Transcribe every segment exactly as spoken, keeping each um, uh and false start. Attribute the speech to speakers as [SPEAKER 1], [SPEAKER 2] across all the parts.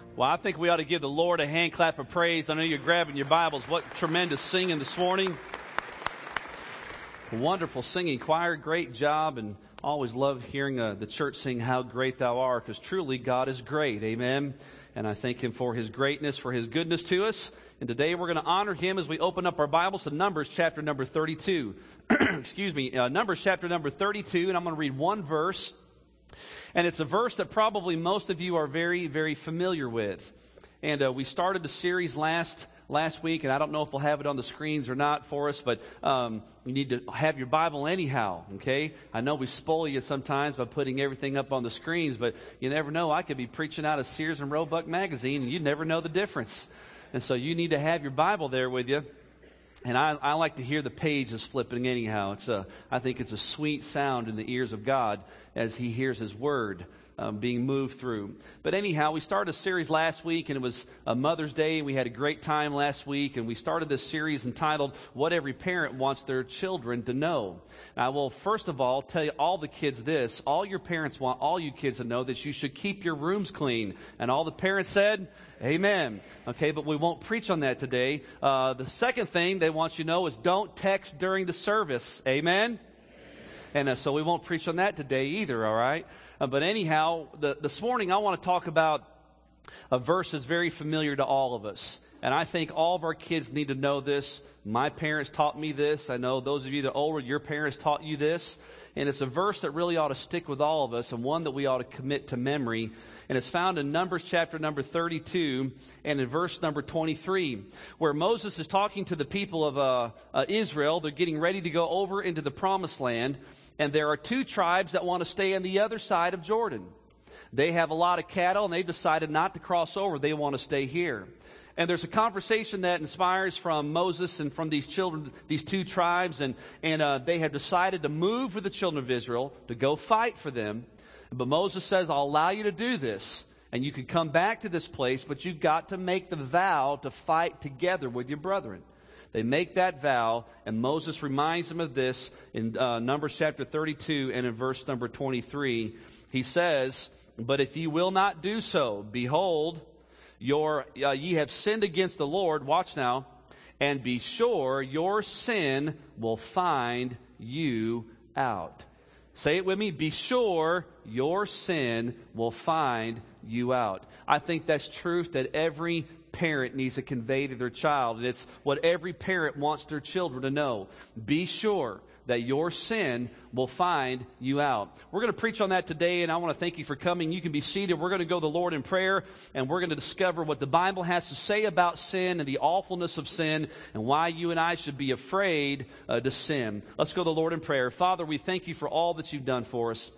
[SPEAKER 1] Well, I think we ought to give the Lord a hand clap of praise. I know you're grabbing your Bibles. What tremendous singing this morning. Wonderful singing choir. Great job. And always love hearing uh, the church sing How Great Thou Art, because truly God is great. Amen. And I thank Him for His greatness, for His goodness to us. And today we're going to honor Him as we open up our Bibles to Numbers chapter number thirty-two. Excuse me. Uh, Numbers chapter number thirty-two. And I'm going to read one verse. And it's a verse that probably most of you are very, very familiar with. And uh, we started the series last last week, and I don't know if they'll have it on the screens or not for us, but um, you need to have your Bible anyhow, okay? I know we spoil you sometimes by putting everything up on the screens, but you never know. I could be preaching out of Sears and Roebuck magazine, and you'd never know the difference. And so you need to have your Bible there with you. And I, I like to hear the pages flipping anyhow. It's a, I think it's a sweet sound in the ears of God as He hears His Word um, being moved through. But anyhow, we started a series last week, and it was a Mother's Day, and we had a great time last week. And we started this series entitled, What Every Parent Wants Their Children to Know. And I will first of all tell you all the kids this. All your parents want all you kids to know that you should keep your rooms clean. And all the parents said, Amen. Okay, but we won't preach on that today. Uh, the second thing they want you to know is don't text during the service. Amen? And uh, so we won't preach on that today either, all right? Uh, but anyhow, the, this morning I want to talk about a verse that's very familiar to all of us. And I think all of our kids need to know this. My parents taught me this. I know those of you that are older, your parents taught you this. And it's a verse that really ought to stick with all of us and one that we ought to commit to memory. And it's found in Numbers chapter number thirty-two and in verse number twenty-three, where Moses is talking to the people of uh, uh, Israel. They're getting ready to go over into the promised land. And there are two tribes that want to stay on the other side of Jordan. They have a lot of cattle, and they've decided not to cross over. They want to stay here. And there's a conversation that inspires from Moses and from these children, these two tribes, and, and uh, they have decided to move with the children of Israel to go fight for them. But Moses says, I'll allow you to do this, and you can come back to this place, but you've got to make the vow to fight together with your brethren. They make that vow, and Moses reminds them of this in uh, Numbers chapter thirty-two and in verse number twenty-three. He says, but if ye will not do so, behold, Your, uh, ye have sinned against the Lord, watch now, and be sure your sin will find you out. Say it with me, be sure your sin will find you out. I think that's truth that every parent needs to convey to their child, and it's what every parent wants their children to know. Be sure that your sin will find you out. We're going to preach on that today, and I want to thank you for coming. You can be seated. We're going to go to the Lord in prayer, and we're going to discover what the Bible has to say about sin and the awfulness of sin and why you and I should be afraid uh, to sin. Let's go to the Lord in prayer. Father, we thank you for all that you've done for us.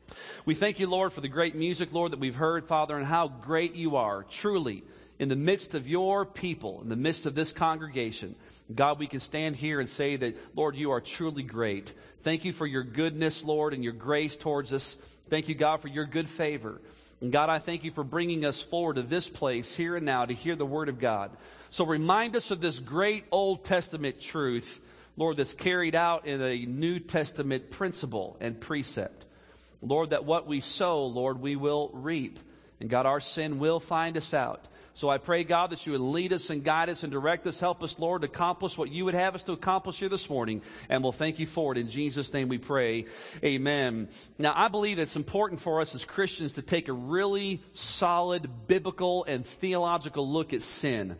[SPEAKER 1] We thank you, Lord, for the great music, Lord, that we've heard, Father, and how great you are, truly, in the midst of your people, in the midst of this congregation. God, we can stand here and say that, Lord, you are truly great. Thank you for your goodness, Lord, and your grace towards us. Thank you, God, for your good favor. And God, I thank you for bringing us forward to this place here and now to hear the word of God. So remind us of this great Old Testament truth, Lord, that's carried out in a New Testament principle and precept. Lord, that what we sow, Lord, we will reap. And God, our sin will find us out. So I pray, God, that you would lead us and guide us and direct us. Help us, Lord, to accomplish what you would have us to accomplish here this morning. And we'll thank you for it. In Jesus' name we pray. Amen. Now, I believe it's important for us as Christians to take a really solid biblical and theological look at sin.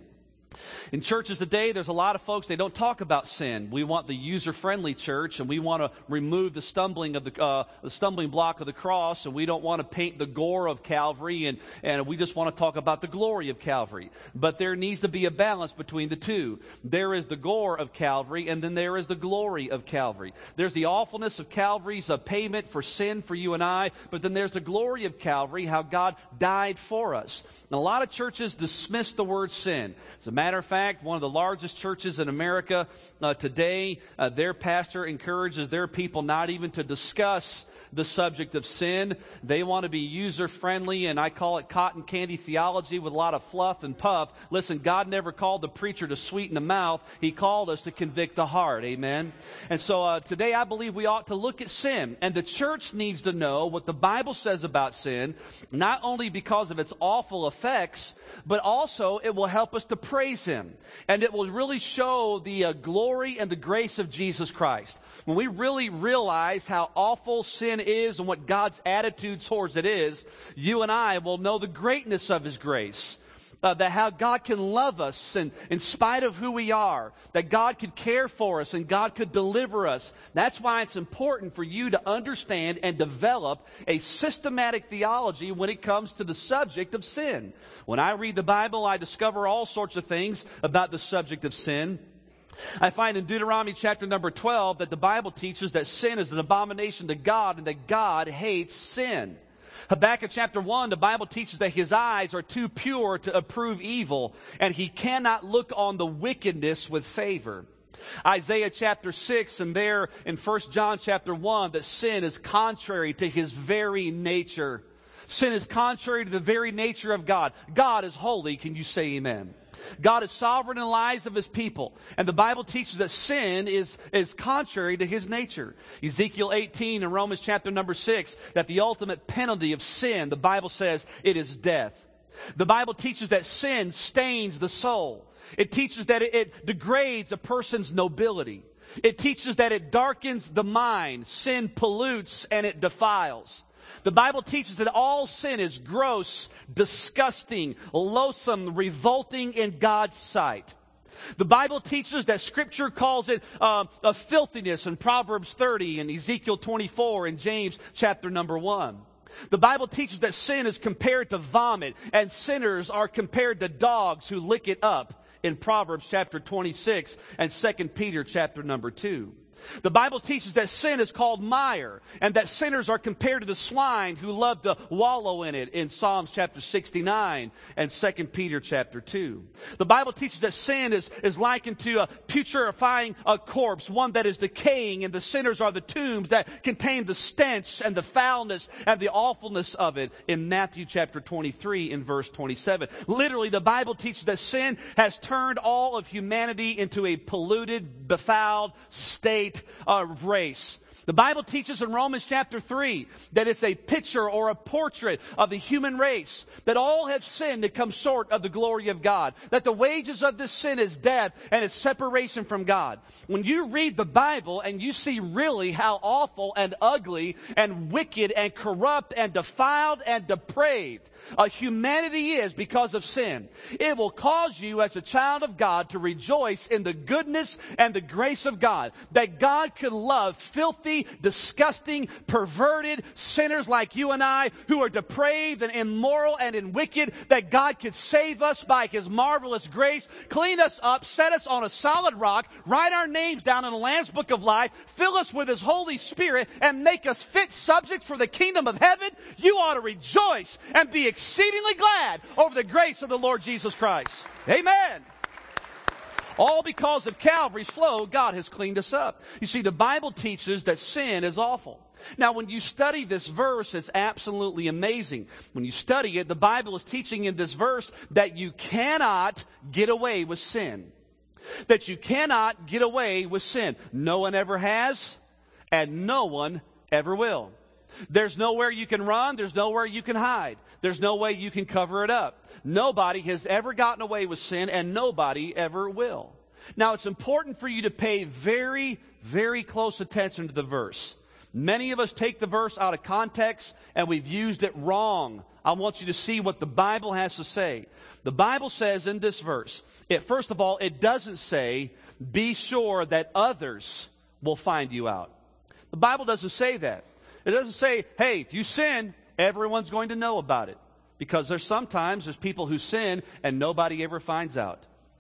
[SPEAKER 1] In churches today, there's a lot of folks, they don't talk about sin. We want the user-friendly church, and we want to remove the stumbling of the, uh, the stumbling block of the cross, and we don't want to paint the gore of Calvary, and, and we just want to talk about the glory of Calvary. But there needs to be a balance between the two. There is the gore of Calvary, and then there is the glory of Calvary. There's the awfulness of Calvary's uh, payment for sin for you and I, but then there's the glory of Calvary, how God died for us. And a lot of churches dismiss the word sin. As a matter of fact, fact, one of the largest churches in America uh, today, uh, their pastor encourages their people not even to discuss the subject of sin. They want to be user-friendly, and I call it cotton candy theology with a lot of fluff and puff. Listen, God never called the preacher to sweeten the mouth. He called us to convict the heart. Amen? And so uh, today I believe we ought to look at sin, and the church needs to know what the Bible says about sin, not only because of its awful effects, but also it will help us to praise Him, and it will really show the uh, glory and the grace of Jesus Christ. When we really realize how awful sin is and what God's attitude towards it is, you and I will know the greatness of His grace. Uh, that how God can love us and in spite of who we are, that God could care for us and God could deliver us. That's why it's important for you to understand and develop a systematic theology when it comes to the subject of sin. When I read the Bible, I discover all sorts of things about the subject of sin. I find in Deuteronomy chapter number twelve that the Bible teaches that sin is an abomination to God and that God hates sin. Habakkuk chapter one, the Bible teaches that his eyes are too pure to approve evil, and he cannot look on the wickedness with favor. Isaiah chapter six, and there in First John chapter one, that sin is contrary to his very nature. Sin is contrary to the very nature of God. God is holy. Can you say amen? God is sovereign in the lives of His people. And the Bible teaches that sin is, is contrary to His nature. Ezekiel eighteen and Romans chapter number six, that the ultimate penalty of sin, the Bible says, it is death. The Bible teaches that sin stains the soul. It teaches that it, it degrades a person's nobility. It teaches that it darkens the mind. Sin pollutes and it defiles. The Bible teaches that all sin is gross, disgusting, loathsome, revolting in God's sight. The Bible teaches that Scripture calls it uh, a filthiness in Proverbs thirty and Ezekiel twenty-four and James chapter number one. The Bible teaches that sin is compared to vomit and sinners are compared to dogs who lick it up in Proverbs chapter twenty-six and Second Peter chapter number two. The Bible teaches that sin is called mire, and that sinners are compared to the swine who love to wallow in it in Psalms chapter sixty-nine and Second Peter chapter two. The Bible teaches that sin is, is likened to a putrefying a corpse, one that is decaying, and the sinners are the tombs that contain the stench and the foulness and the awfulness of it in Matthew chapter twenty-three and verse twenty-seven. Literally, the Bible teaches that sin has turned all of humanity into a polluted, befouled state of race. The Bible teaches in Romans chapter three that it's a picture or a portrait of the human race, that all have sinned and come short of the glory of God, that the wages of this sin is death and it's separation from God. When you read the Bible and you see really how awful and ugly and wicked and corrupt and defiled and depraved uh, humanity is because of sin, it will cause you as a child of God to rejoice in the goodness and the grace of God, that God could love filthy, disgusting, perverted sinners like you and I who are depraved and immoral and in wicked, that God could save us by His marvelous grace, clean us up, set us on a solid rock, write our names down in the Lamb's Book of Life, fill us with His Holy Spirit, and make us fit subjects for the kingdom of heaven. You ought to rejoice and be exceedingly glad over the grace of the Lord Jesus Christ. Amen. All because of Calvary's flow, God has cleaned us up. You see, the Bible teaches that sin is awful. Now, when you study this verse, it's absolutely amazing. When you study it, the Bible is teaching in this verse that you cannot get away with sin. That you cannot get away with sin. No one ever has, and no one ever will. There's nowhere you can run. There's nowhere you can hide. There's no way you can cover it up. Nobody has ever gotten away with sin, and nobody ever will. Now, it's important for you to pay very, very close attention to the verse. Many of us take the verse out of context, and we've used it wrong. I want you to see what the Bible has to say. The Bible says in this verse, it, first of all, it doesn't say, be sure that others will find you out. The Bible doesn't say that. It doesn't say, hey, if you sin, everyone's going to know about it. Because there's sometimes there's people who sin and nobody ever finds out.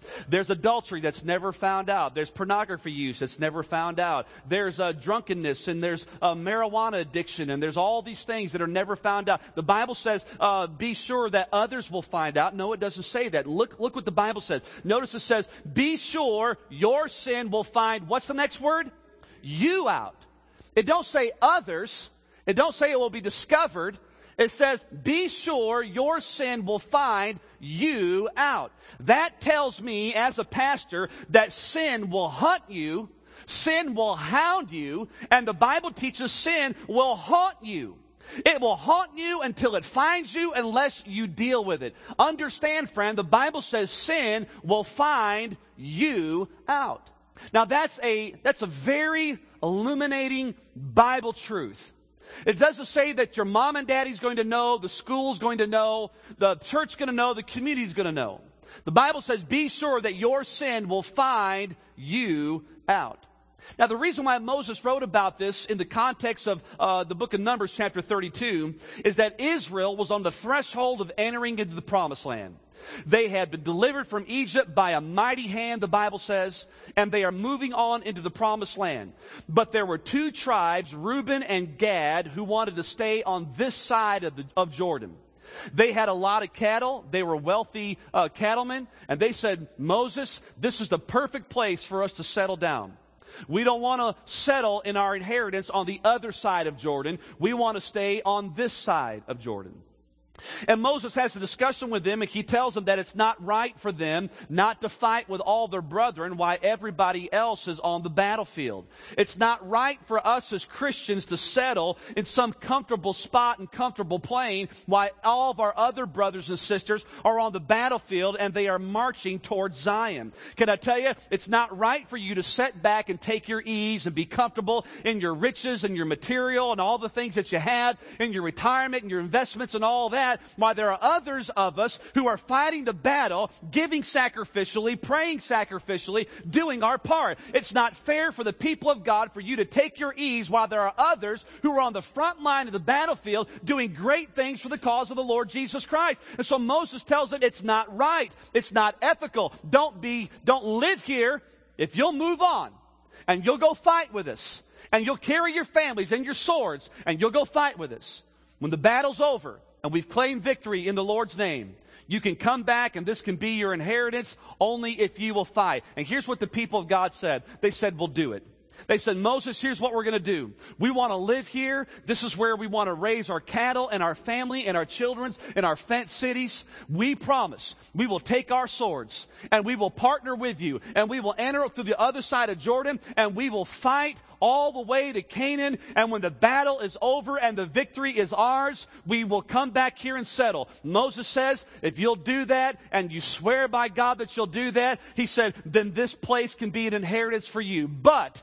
[SPEAKER 1] There's adultery that's never found out. There's pornography use that's never found out. There's uh, drunkenness, and there's uh, marijuana addiction, and there's all these things that are never found out. The Bible says, uh, be sure that others will find out. No, it doesn't say that. Look, look what the Bible says. Notice it says, be sure your sin will find, what's the next word? You out. It don't say others. It don't say it will be discovered. It says, be sure your sin will find you out. That tells me as a pastor that sin will hunt you, sin will hound you, and the Bible teaches sin will haunt you. It will haunt you until it finds you unless you deal with it. Understand, friend, the Bible says sin will find you out. Now that's a, that's a very illuminating Bible truth. It doesn't say that your mom and daddy's going to know, the school's going to know, the church's going to know, the community's going to know. The Bible says, be sure that your sin will find you out. Now, the reason why Moses wrote about this in the context of uh, the book of Numbers, chapter thirty-two, is that Israel was on the threshold of entering into the promised land. They had been delivered from Egypt by a mighty hand, the Bible says, and they are moving on into the promised land. But there were two tribes, Reuben and Gad, who wanted to stay on this side of, the, of Jordan. They had a lot of cattle. They were wealthy uh, cattlemen. And they said, Moses, this is the perfect place for us to settle down. We don't want to settle in our inheritance on the other side of Jordan. We want to stay on this side of Jordan. And Moses has a discussion with them, and he tells them that it's not right for them not to fight with all their brethren while everybody else is on the battlefield. It's not right for us as Christians to settle in some comfortable spot and comfortable plane while all of our other brothers and sisters are on the battlefield and they are marching towards Zion. Can I tell you, it's not right for you to sit back and take your ease and be comfortable in your riches and your material and all the things that you have in your retirement and your investments and all that. While there are others of us who are fighting the battle, giving sacrificially, praying sacrificially, doing our part. It's not fair for the people of God for you to take your ease while there are others who are on the front line of the battlefield doing great things for the cause of the Lord Jesus Christ. And so Moses tells them it's not right. It's not ethical. Don't be, don't live here. If you'll move on and you'll go fight with us and you'll carry your families and your swords and you'll go fight with us. When the battle's over, and we've claimed victory in the Lord's name, you can come back and this can be your inheritance only if you will fight. And here's what the people of God said. They said, we'll do it. They said, Moses, here's what we're going to do. We want to live here. This is where we want to raise our cattle and our family and our children in our fenced cities. We promise we will take our swords and we will partner with you and we will enter through the other side of Jordan and we will fight all the way to Canaan. And when the battle is over and the victory is ours, we will come back here and settle. Moses says, if you'll do that and you swear by God that you'll do that, he said, then this place can be an inheritance for you. But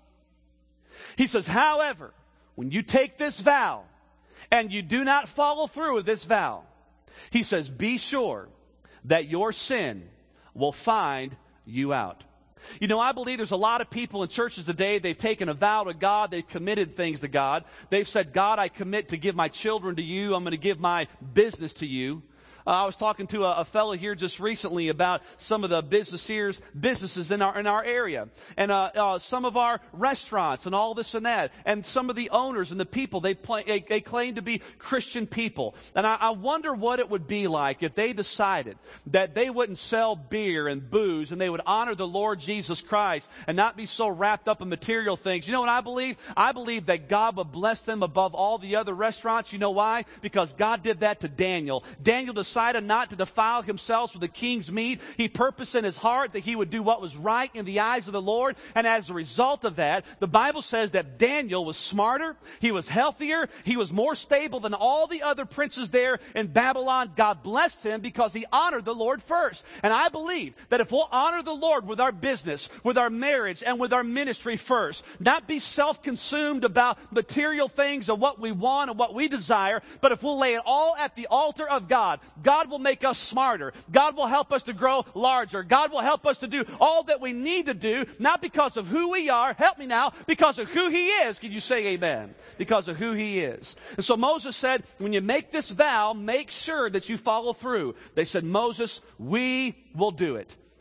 [SPEAKER 1] he says, however, when you take this vow and you do not follow through with this vow, he says, be sure that your sin will find you out. You know, I believe there's a lot of people in churches today, they've taken a vow to God, they've committed things to God. They've said, God, I commit to give my children to you, I'm going to give my business to you. Uh, I was talking to a, a fellow here just recently about some of the businesses, businesses in our in our area, and uh, uh, some of our restaurants and all this and that, and some of the owners and the people they play, they, they claim to be Christian people. And I, I wonder what it would be like if they decided that they wouldn't sell beer and booze and they would honor the Lord Jesus Christ and not be so wrapped up in material things. You know what I believe? I believe that God would bless them above all the other restaurants. You know why? Because God did that to Daniel. Daniel decided decided not to defile himself with the king's meat. He purposed in his heart that he would do what was right in the eyes of the Lord. And as a result of that, the Bible says that Daniel was smarter, he was healthier, he was more stable than all the other princes there in Babylon. God blessed him because he honored the Lord first. And I believe that if we'll honor the Lord with our business, with our marriage, and with our ministry first, not be self-consumed about material things and what we want and what we desire, but if we'll lay it all at the altar of God, God will make us smarter. God will help us to grow larger. God will help us to do all that we need to do, not because of who we are, help me now, because of who He is. Can you say amen? Because of who He is. And so Moses said, when you make this vow, make sure that you follow through. They said, Moses, we will do it.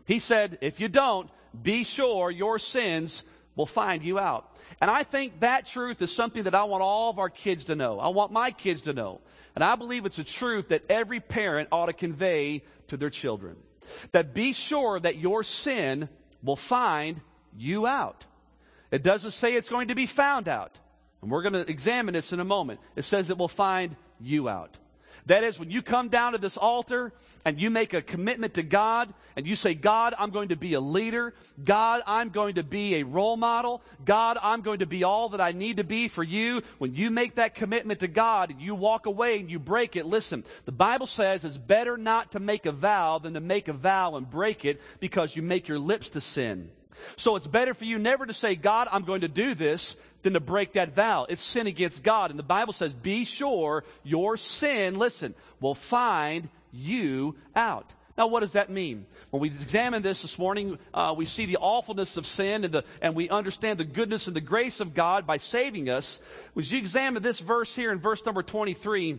[SPEAKER 1] He said, if you don't, be sure your sins will find you out. And I think that truth is something that I want all of our kids to know. I want my kids to know. And I believe it's a truth that every parent ought to convey to their children. That be sure that your sin will find you out. It doesn't say it's going to be found out. And we're going to examine this in a moment. It says it will find you out. That is, when you come down to this altar and you make a commitment to God and you say, God, I'm going to be a leader. God, I'm going to be a role model. God, I'm going to be all that I need to be for you. When you make that commitment to God and you walk away and you break it, listen, the Bible says it's better not to make a vow than to make a vow and break it because you make your lips to sin. So it's better for you never to say, God, I'm going to do this, than to break that vow. It's sin against God. And the Bible says, be sure your sin, listen, will find you out. Now, what does that mean? When we examine this this morning, uh, we see the awfulness of sin and, the, and we understand the goodness and the grace of God by saving us. As you examine this verse here in verse number twenty-three,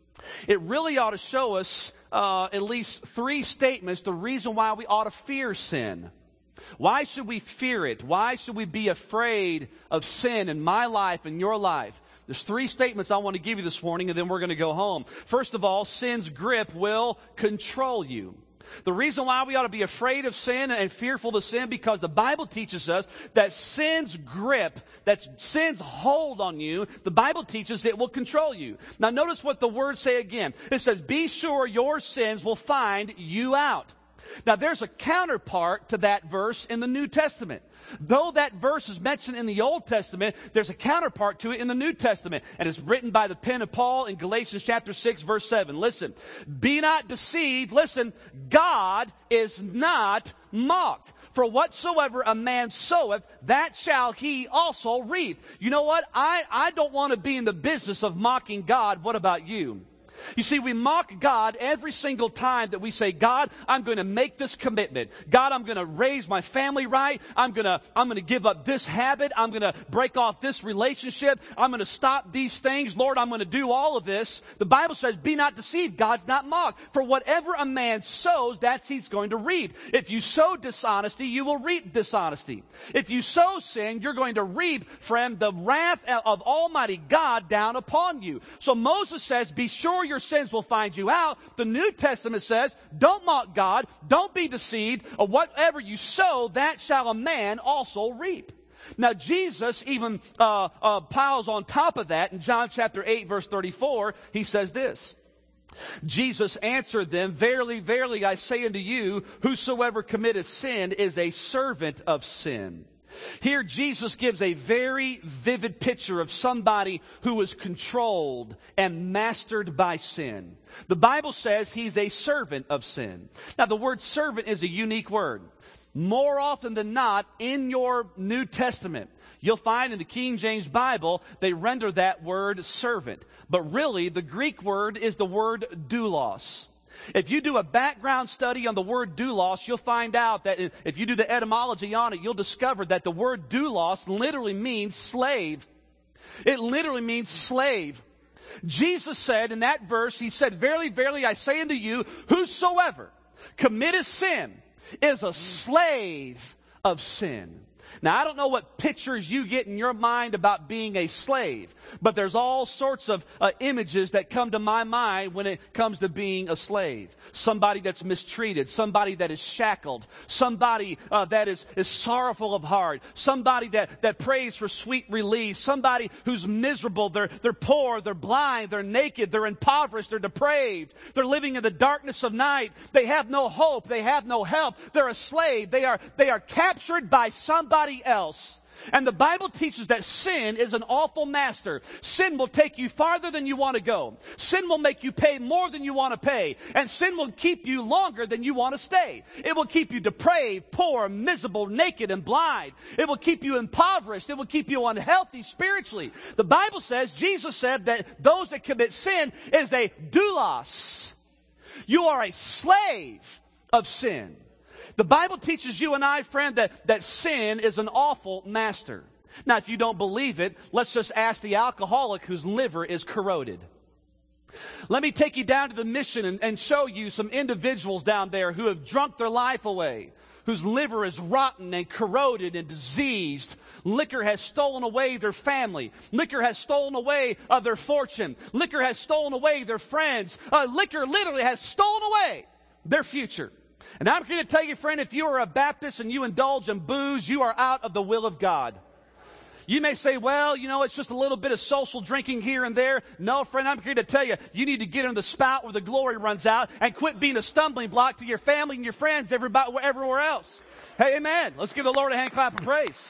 [SPEAKER 1] it really ought to show us uh, at least three statements, the reason why we ought to fear sin. Why should we fear it? Why should we be afraid of sin in my life and your life? There's three statements I want to give you this morning, and then we're going to go home. First of all, sin's grip will control you. The reason why we ought to be afraid of sin and fearful to sin, because the Bible teaches us that sin's grip, that sin's hold on you, the Bible teaches it will control you. Now notice what the words say again. It says, be sure your sins will find you out. Now, there's a counterpart to that verse in the New Testament. Though that verse is mentioned in the Old Testament, there's a counterpart to it in the New Testament. And it's written by the pen of Paul in Galatians chapter six, verse seven. Listen, be not deceived. Listen, God is not mocked. For whatsoever a man soweth, that shall he also reap. You know what? I, I don't want to be in the business of mocking God. What about you? You see, we mock God every single time that we say, God, I'm going to make this commitment. God, I'm going to raise my family right. I'm going to, I'm going to give up this habit. I'm going to break off this relationship. I'm going to stop these things. Lord, I'm going to do all of this. The Bible says, be not deceived. God's not mocked. For whatever a man sows, that's he's going to reap. If you sow dishonesty, you will reap dishonesty. If you sow sin, you're going to reap from the wrath of Almighty God down upon you. So Moses says, be sure your sins will find you out. The New Testament says, don't mock God, don't be deceived, or whatever you sow, that shall a man also reap. Now Jesus even uh, uh, piles on top of that in John chapter eight, verse thirty-four. He says this, Jesus answered them, verily, verily, I say unto you, whosoever committeth sin is a servant of sin. Here Jesus gives a very vivid picture of somebody who was controlled and mastered by sin. The Bible says he's a servant of sin. Now the word servant is a unique word. More often than not, in your New Testament, you'll find in the King James Bible, they render that word servant. But really, the Greek word is the word doulos. If you do a background study on the word doulos, you'll find out that if you do the etymology on it, you'll discover that the word doulos literally means slave. It literally means slave. Jesus said in that verse, he said, verily, verily, I say unto you, whosoever committeth sin is a slave of sin. Now, I don't know what pictures you get in your mind about being a slave, but there's all sorts of uh, images that come to my mind when it comes to being a slave. Somebody that's mistreated, somebody that is shackled, somebody uh, that is, is sorrowful of heart, somebody that, that prays for sweet release, somebody who's miserable, they're, they're poor, they're blind, they're naked, they're impoverished, they're depraved, they're living in the darkness of night, they have no hope, they have no help, they're a slave, they are, they are captured by somebody else. And the Bible teaches that sin is an awful master. Sin will take you farther than you want to go. Sin will make you pay more than you want to pay. And sin will keep you longer than you want to stay. It will keep you depraved, poor, miserable, naked, and blind. It will keep you impoverished. It will keep you unhealthy spiritually. The Bible says, Jesus said that those that commit sin is a doulos. You are a slave of sin. The Bible teaches you and I, friend, that, that sin is an awful master. Now, if you don't believe it, let's just ask the alcoholic whose liver is corroded. Let me take you down to the mission and, and show you some individuals down there who have drunk their life away, whose liver is rotten and corroded and diseased. Liquor has stolen away their family. Liquor has stolen away uh, their fortune. Liquor has stolen away their friends. Uh, liquor literally has stolen away their future. And I'm here to tell you, friend, if you are a Baptist and you indulge in booze, you are out of the will of God. You may say, well, you know, it's just a little bit of social drinking here and there. No, friend, I'm here to tell you, you need to get in the spout where the glory runs out and quit being a stumbling block to your family and your friends, everybody, everywhere else. Hey, amen. Let's give the Lord a hand clap of praise.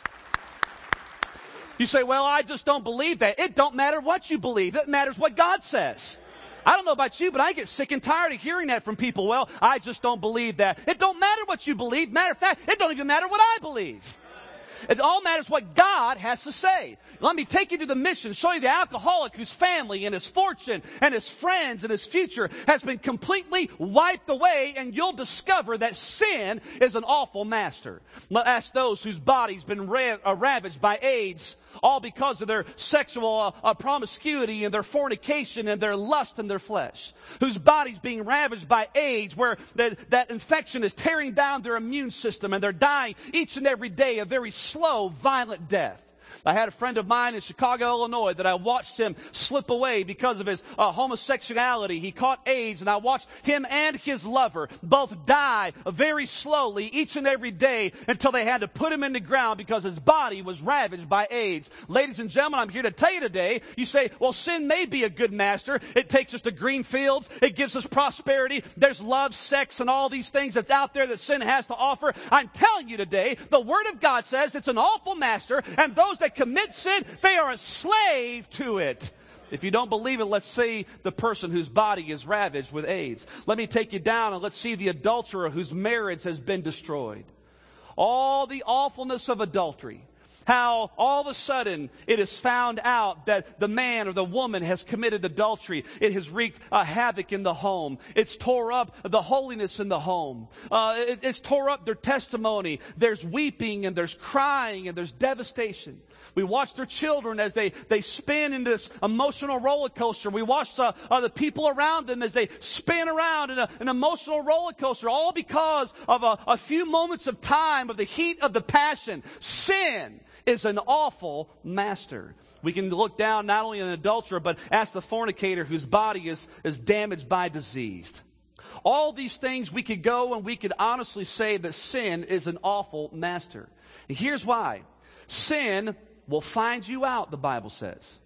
[SPEAKER 1] You say, well, I just don't believe that. It don't matter what you believe. It matters what God says. I don't know about you, but I get sick and tired of hearing that from people. Well, I just don't believe that. It don't matter what you believe. Matter of fact, it don't even matter what I believe. It all matters what God has to say. Let me take you to the mission, show you the alcoholic whose family and his fortune and his friends and his future has been completely wiped away, and you'll discover that sin is an awful master. Ask those whose body's been ra- uh, ravaged by AIDS, all because of their sexual uh, uh, promiscuity and their fornication and their lust in their flesh, whose body's being ravaged by AIDS, where that, that infection is tearing down their immune system and they're dying each and every day a very slow, violent death. I had a friend of mine in Chicago, Illinois, that I watched him slip away because of his uh, homosexuality. He caught AIDS, and I watched him and his lover both die very slowly each and every day until they had to put him in the ground because his body was ravaged by AIDS. Ladies and gentlemen, I'm here to tell you today, you say, well, sin may be a good master. It takes us to green fields. It gives us prosperity. There's love, sex, and all these things that's out there that sin has to offer. I'm telling you today, the Word of God says it's an awful master, and those that commit sin, they are a slave to it. If you don't believe it, let's see the person whose body is ravaged with AIDS. Let me take you down and let's see the adulterer whose marriage has been destroyed. All the awfulness of adultery. How all of a sudden it is found out that the man or the woman has committed adultery. It has wreaked uh, havoc in the home. It's tore up the holiness in the home. Uh, it, it's tore up their testimony. There's weeping and there's crying and there's devastation. We watch their children as they, they spin in this emotional roller coaster. We watch uh, uh, the people around them as they spin around in a, an emotional roller coaster, all because of a, a few moments of time, of the heat of the passion. Sin is an awful master. We can look down not only an adulterer, but ask the fornicator whose body is, is damaged by disease. All these things we could go and we could honestly say that sin is an awful master. And here's why. Sin will find you out, the Bible says.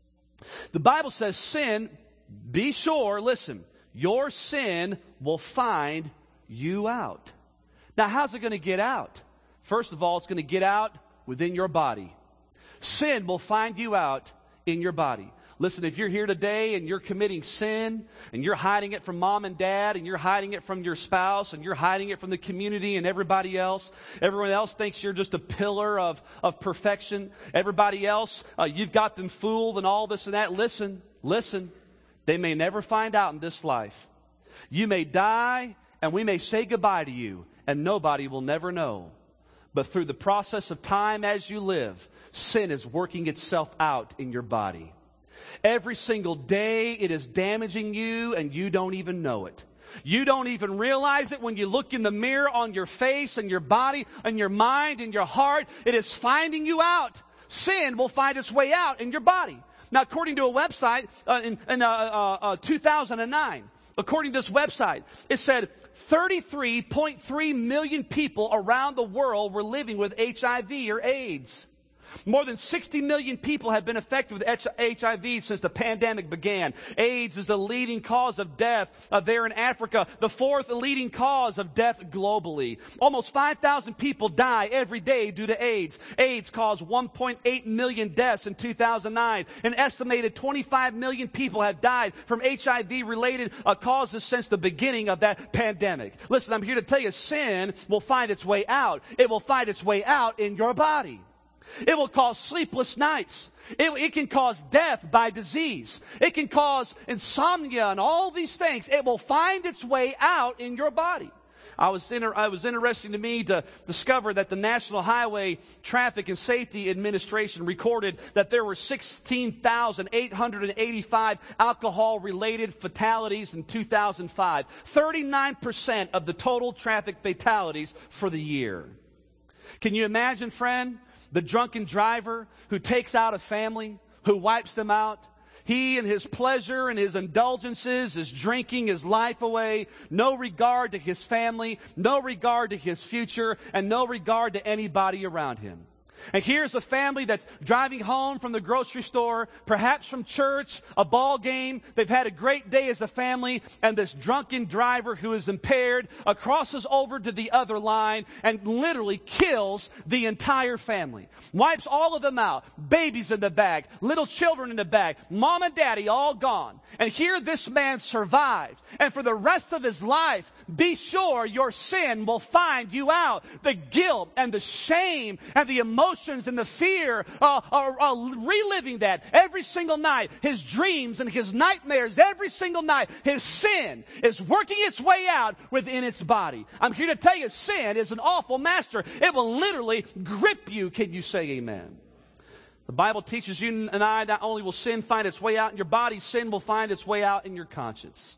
[SPEAKER 1] The Bible says sin, be sure, listen, your sin will find you out. Now, how's it going to get out? First of all, it's going to get out within your body. Sin will find you out in your body. Listen, if you're here today and you're committing sin and you're hiding it from mom and dad and you're hiding it from your spouse and you're hiding it from the community and everybody else, everyone else thinks you're just a pillar of, of perfection. Everybody else, uh, you've got them fooled and all this and that. Listen, listen, they may never find out in this life. You may die and we may say goodbye to you and nobody will never know. But through the process of time as you live, sin is working itself out in your body. Every single day it is damaging you and you don't even know it. You don't even realize it when you look in the mirror on your face and your body and your mind and your heart. It is finding you out. Sin will find its way out in your body. Now, according to a website uh, in, in uh, uh, uh, two thousand nine, according to this website, it said thirty-three point three million people around the world were living with H I V or AIDS. More than sixty million people have been affected with H I V since the pandemic began. AIDS is the leading cause of death uh, there in Africa, the fourth leading cause of death globally. Almost five thousand people die every day due to AIDS. AIDS caused one point eight million deaths in two thousand nine. An estimated twenty-five million people have died from H I V-related uh, causes since the beginning of that pandemic. Listen, I'm here to tell you, sin will find its way out. It will find its way out in your body. It will cause sleepless nights. It, it can cause death by disease. It can cause insomnia and all these things. It will find its way out in your body. I was inter- I was interesting to me to discover that the National Highway Traffic and Safety Administration recorded that there were sixteen thousand eight hundred eighty-five alcohol-related fatalities in two thousand five. thirty-nine percent of the total traffic fatalities for the year. Can you imagine, friend, the drunken driver who takes out a family, who wipes them out? He and his pleasure and his indulgences is drinking his life away. No regard to his family, no regard to his future, and no regard to anybody around him. And here's a family that's driving home from the grocery store, perhaps from church, a ball game. They've had a great day as a family, and this drunken driver who is impaired uh, crosses over to the other line and literally kills the entire family. Wipes all of them out. Babies in the bag, little children in the bag, mom and daddy all gone. And here this man survived. And for the rest of his life, be sure your sin will find you out. The guilt and the shame and the emotions and the fear uh, are, are reliving that every single night. His dreams and his nightmares every single night. His sin is working its way out within its body. I'm here to tell you, sin is an awful master. It will literally grip you. Can you say amen? The Bible teaches you and I, not only will sin find its way out in your body, sin will find its way out in your conscience.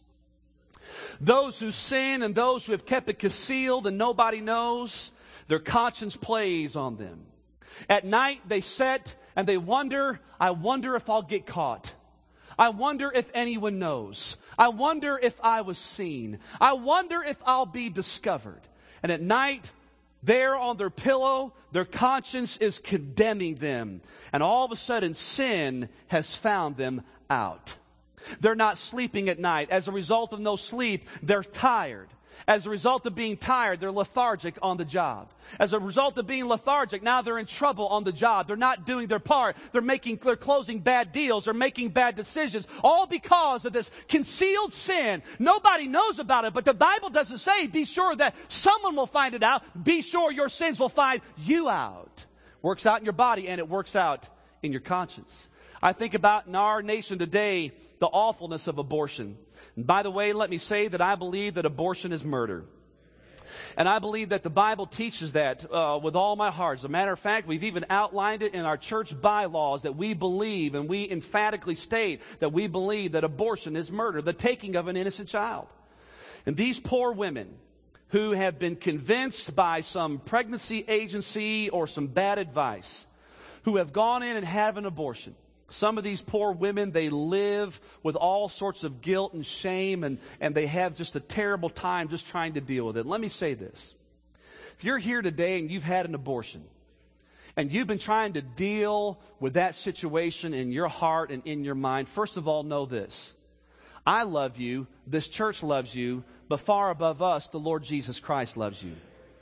[SPEAKER 1] Those who sin and those who have kept it concealed and nobody knows, their conscience plays on them. At night, they sit and they wonder, I wonder if I'll get caught. I wonder if anyone knows. I wonder if I was seen. I wonder if I'll be discovered. And at night, there on their pillow, their conscience is condemning them. And all of a sudden, sin has found them out. They're not sleeping at night. As a result of no sleep, they're tired. As a result of being tired, they're lethargic on the job. As a result of being lethargic, now they're in trouble on the job. They're not doing their part. They're making, they're closing bad deals. They're making bad decisions. All because of this concealed sin. Nobody knows about it, but the Bible doesn't say, be sure that someone will find it out. Be sure your sins will find you out. Works out in your body and it works out in your conscience. I think about in our nation today, the awfulness of abortion. And by the way, let me say that I believe that abortion is murder. And I believe that the Bible teaches that uh, with all my heart. As a matter of fact, we've even outlined it in our church bylaws that we believe, and we emphatically state that we believe that abortion is murder, the taking of an innocent child. And these poor women who have been convinced by some pregnancy agency or some bad advice, who have gone in and had an abortion. Some of these poor women, they live with all sorts of guilt and shame, and, and they have just a terrible time just trying to deal with it. Let me say this. If you're here today and you've had an abortion, and you've been trying to deal with that situation in your heart and in your mind, first of all, know this. I love you, this church loves you, but far above us, the Lord Jesus Christ loves you.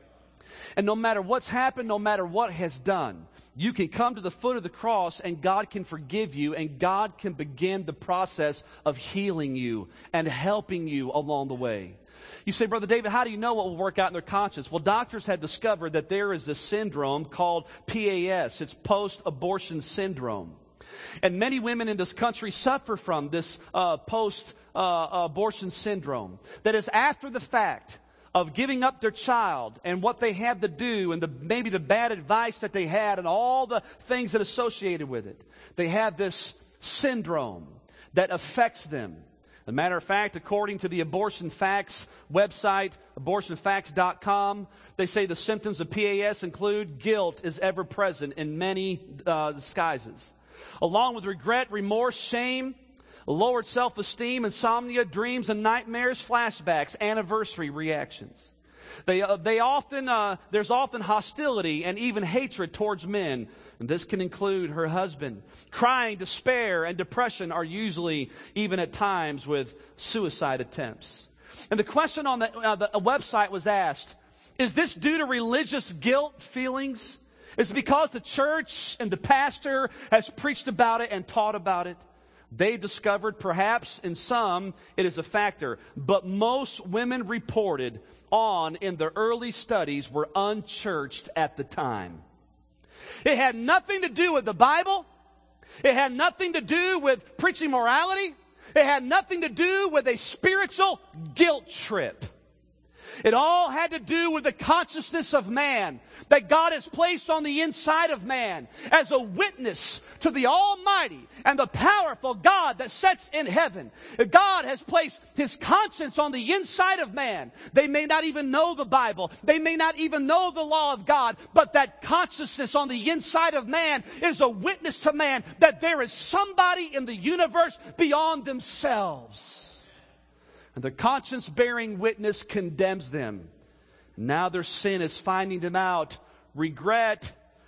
[SPEAKER 1] And no matter what's happened, no matter what has done, you can come to the foot of the cross and God can forgive you and God can begin the process of healing you and helping you along the way. You say, Brother David, how do you know what will work out in their conscience? Well, doctors have discovered that there is this syndrome called P A S. It's post-abortion syndrome. And many women in this country suffer from this uh, post-abortion uh, syndrome. That is after the fact of giving up their child and what they had to do and the, maybe the bad advice that they had and all the things that associated with it. They have this syndrome that affects them. As a matter of fact, according to the Abortion Facts website, abortion facts dot com, they say the symptoms of P A S include guilt is ever present in many uh, disguises. Along with regret, remorse, shame, lowered self-esteem, insomnia, dreams and nightmares, flashbacks, anniversary reactions. They, uh, they often, uh, there's often hostility and even hatred towards men. And this can include her husband. Crying, despair, and depression are usually even at times with suicide attempts. And the question on the, uh, the website was asked, is this due to religious guilt feelings? Is it because the church and the pastor has preached about it and taught about it? They discovered perhaps in some it is a factor, but most women reported on in their early studies were unchurched at the time. It had nothing to do with the Bible. It had nothing to do with preaching morality. It had nothing to do with a spiritual guilt trip. It all had to do with the consciousness of man that God has placed on the inside of man as a witness to the almighty and the powerful God that sits in heaven. God has placed His conscience on the inside of man. They may not even know the Bible. They may not even know the law of God, but that consciousness on the inside of man is a witness to man that there is somebody in the universe beyond themselves. And the conscience-bearing witness condemns them. Now their sin is finding them out. Regret,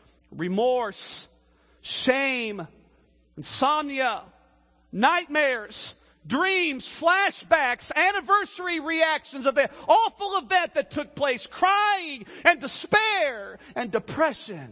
[SPEAKER 1] remorse, shame, insomnia, nightmares, dreams, flashbacks, anniversary reactions of the awful event that took place, crying and despair and depression.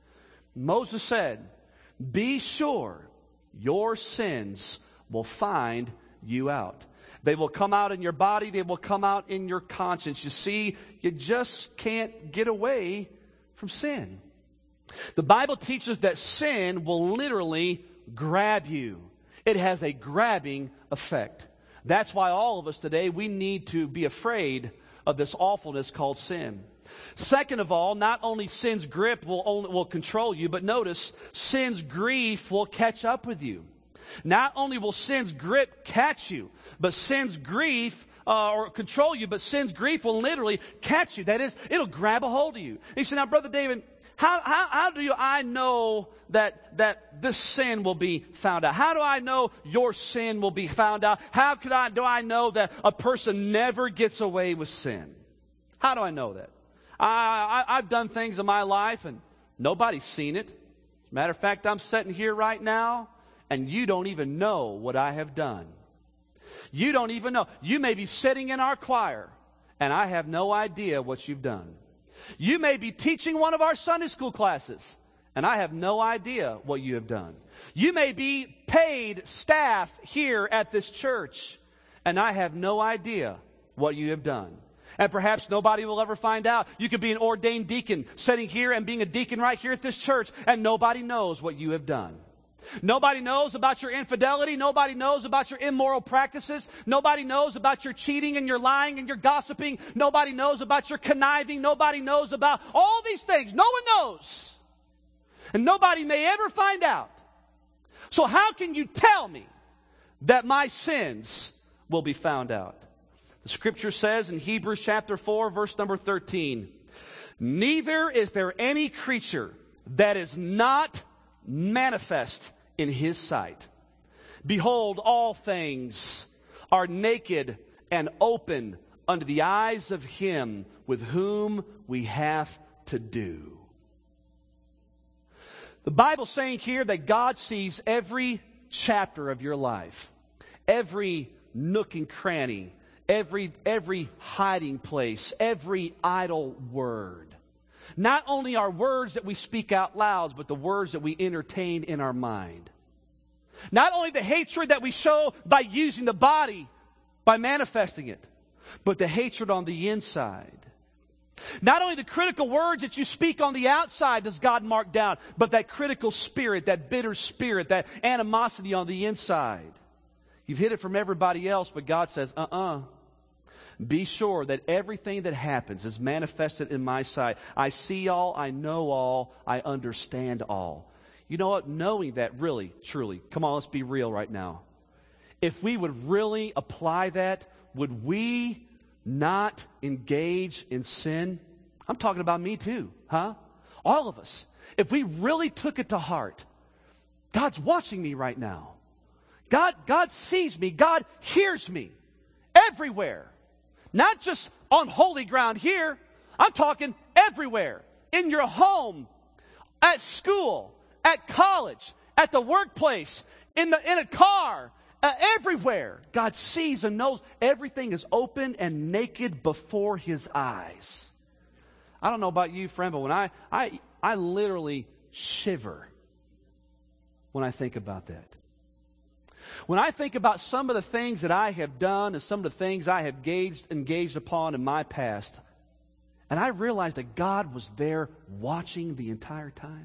[SPEAKER 1] Moses said, be sure your sins will find you out. They will come out in your body. They will come out in your conscience. You see, you just can't get away from sin. The Bible teaches that sin will literally grab you. It has a grabbing effect. That's why all of us today, we need to be afraid of this awfulness called sin. Second of all, not only sin's grip will, only, will control you, but notice, sin's grief will catch up with you. Not only will sin's grip catch you, but sin's grief uh, or control you, but sin's grief will literally catch you. That is, it'll grab a hold of you. And you say, now, Brother David, how, how, how do you, I know that, that this sin will be found out? How do I know your sin will be found out? How could I, do I know that a person never gets away with sin? How do I know that? I, I, I've done things in my life and nobody's seen it. As a matter of fact, I'm sitting here right now and you don't even know what I have done. You don't even know. You may be sitting in our choir, and I have no idea what you've done. You may be teaching one of our Sunday school classes, and I have no idea what you have done. You may be paid staff here at this church, and I have no idea what you have done. And perhaps nobody will ever find out. You could be an ordained deacon sitting here and being a deacon right here at this church, and nobody knows what you have done. Nobody knows about your infidelity. Nobody knows about your immoral practices. Nobody knows about your cheating and your lying and your gossiping. Nobody knows about your conniving. Nobody knows about all these things. No one knows. And nobody may ever find out. So how can you tell me that my sins will be found out? The scripture says in Hebrews chapter four, verse number thirteen, neither is there any creature that is not manifest in His sight. Behold, all things are naked and open unto the eyes of Him with whom we have to do. The Bible's saying here that God sees every chapter of your life, every nook and cranny, every, every hiding place, every idle word. Not only our words that we speak out loud, but the words that we entertain in our mind. Not only the hatred that we show by using the body, by manifesting it, but the hatred on the inside. Not only the critical words that you speak on the outside does God mark down, but that critical spirit, that bitter spirit, that animosity on the inside. You've hid it from everybody else, but God says, uh-uh. Be sure that everything that happens is manifested in my sight. I see all, I know all, I understand all. You know what? Knowing that really, truly, come on, let's be real right now. If we would really apply that, would we not engage in sin? I'm talking about me too, huh? All of us. If we really took it to heart, God's watching me right now. God, God sees me. God hears me everywhere. Not just on holy ground here. I'm talking everywhere. In your home, at school, at college, at the workplace, in the in a car, uh, everywhere. God sees and knows everything is open and naked before His eyes. I don't know about you, friend, but when I I I literally shiver when I think about that. When I think about some of the things that I have done and some of the things I have engaged, engaged upon in my past, and I realize that God was there watching the entire time.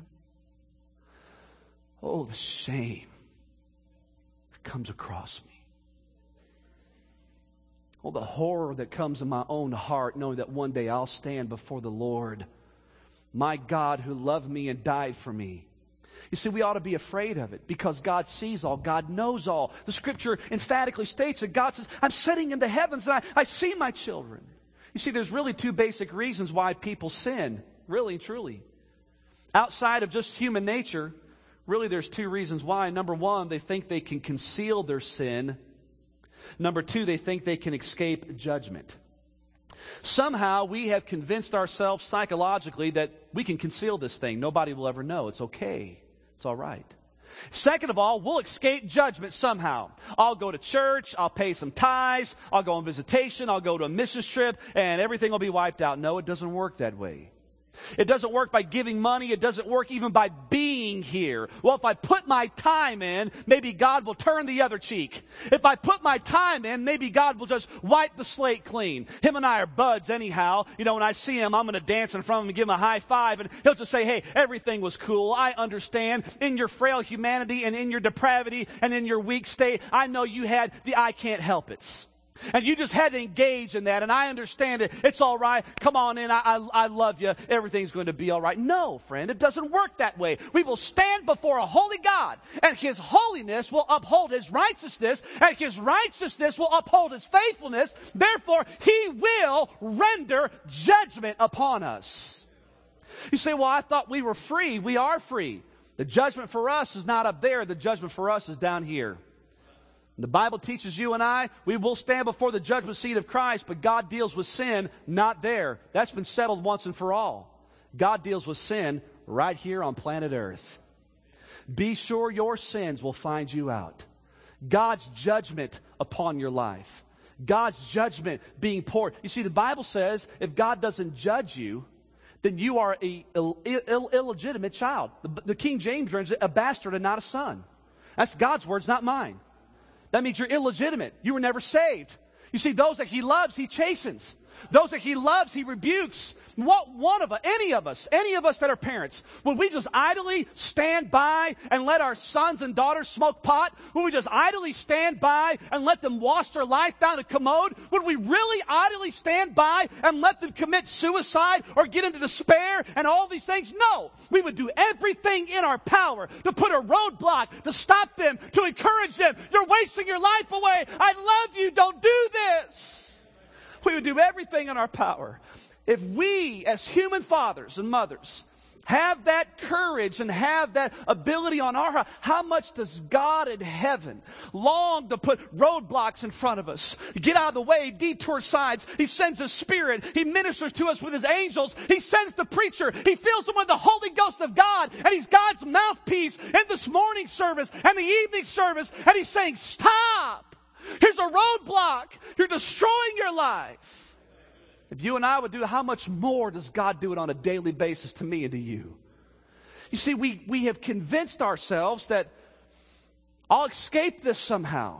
[SPEAKER 1] Oh, the shame that comes across me. Oh, the horror that comes in my own heart, knowing that one day I'll stand before the Lord. My God who loved me and died for me. You see, we ought to be afraid of it because God sees all. God knows all. The Scripture emphatically states that God says, I'm sitting in the heavens and I, I see my children. You see, there's really two basic reasons why people sin, really and truly. Outside of just human nature, really there's two reasons why. Number one, they think they can conceal their sin. Number two, they think they can escape judgment. Somehow we have convinced ourselves psychologically that we can conceal this thing. Nobody will ever know. It's okay. It's all right. Second of all, we'll escape judgment somehow. I'll go to church, I'll pay some tithes, I'll go on visitation, I'll go to a missions trip, and everything will be wiped out. No, it doesn't work that way. It doesn't work by giving money. It doesn't work even by being here. Well, if I put my time in, maybe God will turn the other cheek. If I put my time in, maybe God will just wipe the slate clean. Him and I are buds anyhow. You know, when I see him, I'm going to dance in front of him and give him a high five. And he'll just say, hey, everything was cool. I understand. In your frail humanity and in your depravity and in your weak state, I know you had the I can't help it. And you just had to engage in that, and I understand it. It's all right. Come on in. I, I, I love you. Everything's going to be all right. No, friend, it doesn't work that way. We will stand before a holy God, and His holiness will uphold His righteousness, and His righteousness will uphold His faithfulness. Therefore, He will render judgment upon us. You say, well, I thought we were free. We are free. The judgment for us is not up there. The judgment for us is down here. The Bible teaches you and I, we will stand before the judgment seat of Christ, but God deals with sin not there. That's been settled once and for all. God deals with sin right here on planet Earth. Be sure your sins will find you out. God's judgment upon your life. God's judgment being poured. You see, the Bible says if God doesn't judge you, then you are a Ill, Ill, illegitimate child. The, the King James renders it a bastard and not a son. That's God's words, not mine. That means you're illegitimate. You were never saved. You see, those that He loves, He chastens. Those that He loves, He rebukes. What one of us, any of us, any of us that are parents, would we just idly stand by and let our sons and daughters smoke pot? Would we just idly stand by and let them wash their life down a commode? Would we really idly stand by and let them commit suicide or get into despair and all these things? No. We would do everything in our power to put a roadblock, to stop them, to encourage them. You're wasting your life away. I love you. Don't do this. We would do everything in our power. If we, as human fathers and mothers, have that courage and have that ability on our heart, how much does God in heaven long to put roadblocks in front of us? Get out of the way, detour sides. He sends His Spirit. He ministers to us with His angels. He sends the preacher. He fills them with the Holy Ghost of God. And He's God's mouthpiece in this morning service and the evening service. And He's saying, stop. Here's a roadblock. You're destroying your life. If you and I would do it, how much more does God do it on a daily basis to me and to you? You see, we, we have convinced ourselves that I'll escape this somehow.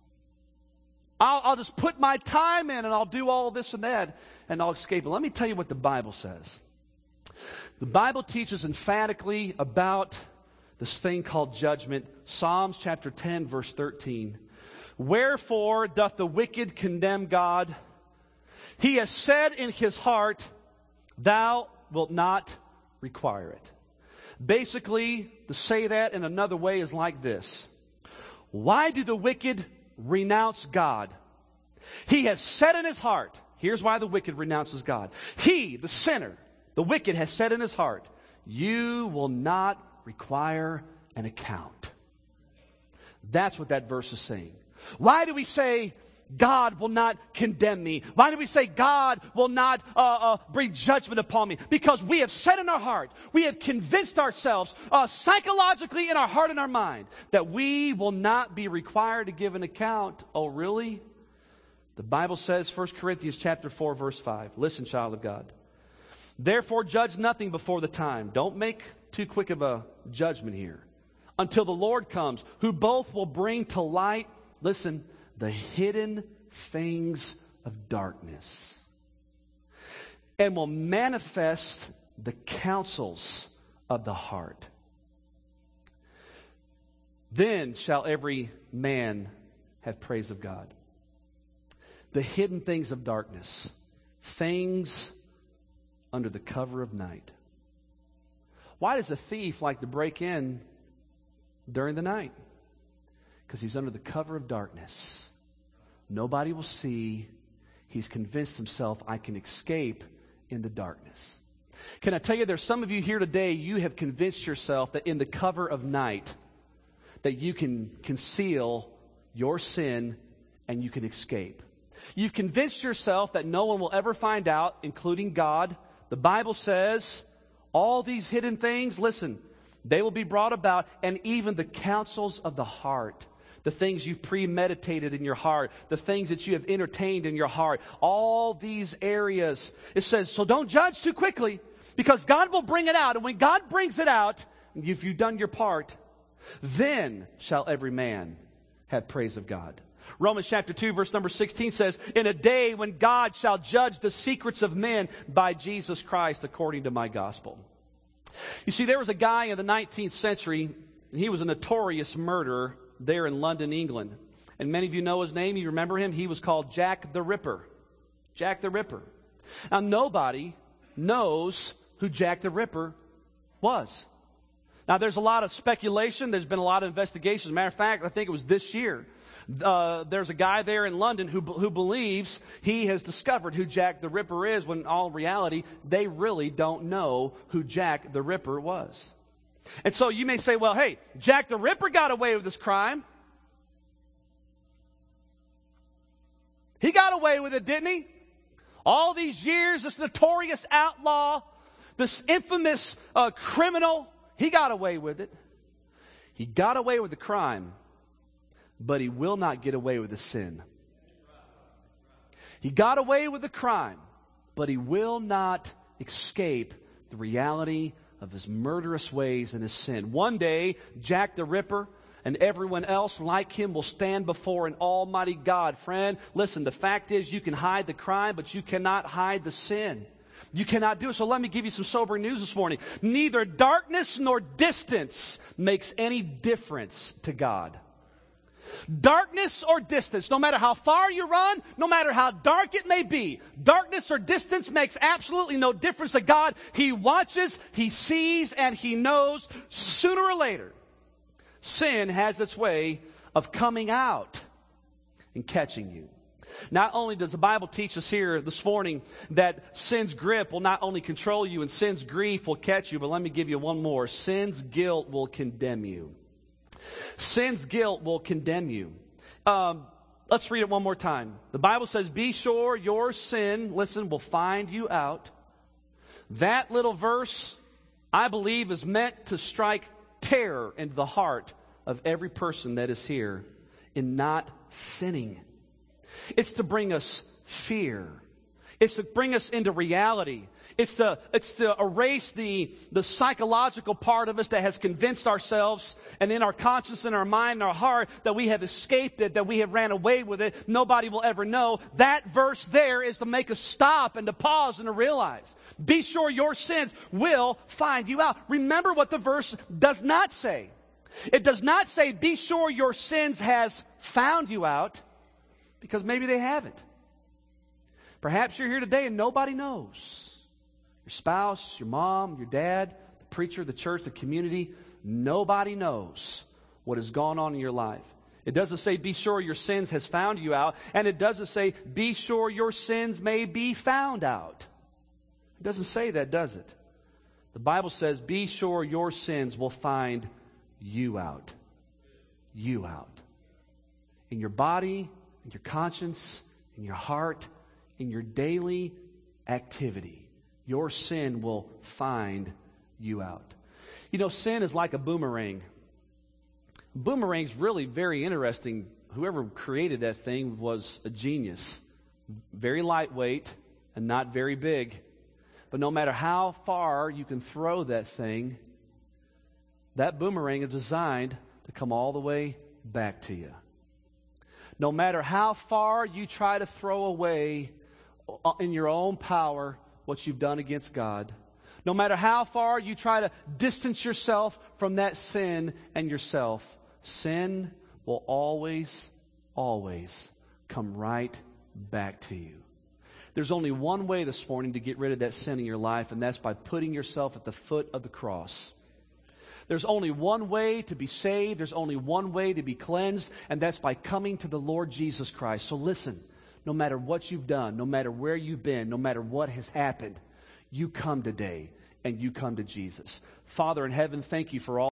[SPEAKER 1] I'll, I'll just put my time in and I'll do all this and that and I'll escape it. Let me tell you what the Bible says. The Bible teaches emphatically about this thing called judgment. Psalms chapter ten, verse thirteen. Wherefore doth the wicked condemn God? He has said in his heart, thou wilt not require it. Basically, to say that in another way is like this. Why do the wicked renounce God? He has said in his heart, here's why the wicked renounces God. He, the sinner, the wicked has said in his heart, you will not require an account. That's what that verse is saying. Why do we say God will not condemn me? Why do we say God will not uh, uh, bring judgment upon me? Because we have said in our heart, we have convinced ourselves uh, psychologically in our heart and our mind that we will not be required to give an account. Oh, really? The Bible says, First Corinthians chapter four, verse five. Listen, child of God. Therefore, judge nothing before the time. Don't make too quick of a judgment here. Until the Lord comes, who both will bring to light, listen, the hidden things of darkness, and will manifest the counsels of the heart. Then shall every man have praise of God. the hidden things of darkness, things under the cover of night. Why does a thief like to break in during the night? Because he's under the cover of darkness. Nobody will see. He's convinced himself, I can escape in the darkness. Can I tell you, there's some of you here today, you have convinced yourself that in the cover of night, that you can conceal your sin and you can escape. You've convinced yourself that no one will ever find out, including God. The Bible says all these hidden things, listen, they will be brought about, and even the counsels of the heart, the things you've premeditated in your heart, the things that you have entertained in your heart, all these areas. It says, so don't judge too quickly, because God will bring it out. And when God brings it out, if you've done your part, then shall every man have praise of God. Romans chapter two, verse number sixteen says, in a day when God shall judge the secrets of men by Jesus Christ according to my gospel. You see, there was a guy in the nineteenth century, and he was a notorious murderer there in London, England. And many of you know his name. You remember him? He was called Jack the Ripper. Jack the Ripper. Now, nobody knows who Jack the Ripper was. Now, there's a lot of speculation. There's been a lot of investigations. As a matter of fact, I think it was this year. Uh, there's a guy there in London who who believes he has discovered who Jack the Ripper is, when in all reality, they really don't know who Jack the Ripper was. And so you may say, well, hey, Jack the Ripper got away with this crime. He got away with it, didn't he? All these years, this notorious outlaw, this infamous uh, criminal, he got away with it. He got away with the crime, but he will not get away with the sin. He got away with the crime, but he will not escape the reality of his murderous ways and his sin. One day, Jack the Ripper and everyone else like him will stand before an almighty God. Friend, listen, the fact is you can hide the crime, but you cannot hide the sin. You cannot do it. So let me give you some sobering news this morning. Neither darkness nor distance makes any difference to God. Darkness or distance, no matter how far you run, no matter how dark it may be, darkness or distance makes absolutely no difference to God. He watches, He sees, and He knows sooner or later, sin has its way of coming out and catching you. Not only does the Bible teach us here this morning that sin's grip will not only control you and sin's grief will catch you, but let me give you one more. Sin's guilt will condemn you. Sin's guilt will condemn you. Um, let's read it one more time. The Bible says, be sure your sin, listen, will find you out. That little verse, I believe, is meant to strike terror into the heart of every person that is here in not sinning. It's to bring us fear. It's to bring us into reality. It's to, it's to erase the, the psychological part of us that has convinced ourselves and in our conscience, in our mind, in our heart, that we have escaped it, that we have ran away with it. Nobody will ever know. That verse there is to make us stop and to pause and to realize. Be sure your sins will find you out. Remember what the verse does not say. It does not say, be sure your sins has found you out, because maybe they haven't. Perhaps you're here today and nobody knows. Your spouse, your mom, your dad, the preacher, the church, the community, nobody knows what has gone on in your life. It doesn't say, be sure your sins has found you out. And it doesn't say, be sure your sins may be found out. It doesn't say that, does it? The Bible says, be sure your sins will find you out. You out. In your body, in your conscience, in your heart, in your daily activity. Your sin will find you out. You know, sin is like a boomerang. Boomerang's really very interesting. Whoever created that thing was a genius. Very lightweight and not very big. But no matter how far you can throw that thing, that boomerang is designed to come all the way back to you. No matter how far you try to throw away in your own power what you've done against God, no matter how far you try to distance yourself from that sin and yourself, sin will always, always come right back to you. There's only one way this morning to get rid of that sin in your life, and that's by putting yourself at the foot of the cross. There's only one way to be saved. There's only one way to be cleansed, and that's by coming to the Lord Jesus Christ. So listen, no matter what you've done, no matter where you've been, no matter what has happened, you come today and you come to Jesus. Father in heaven, thank you for all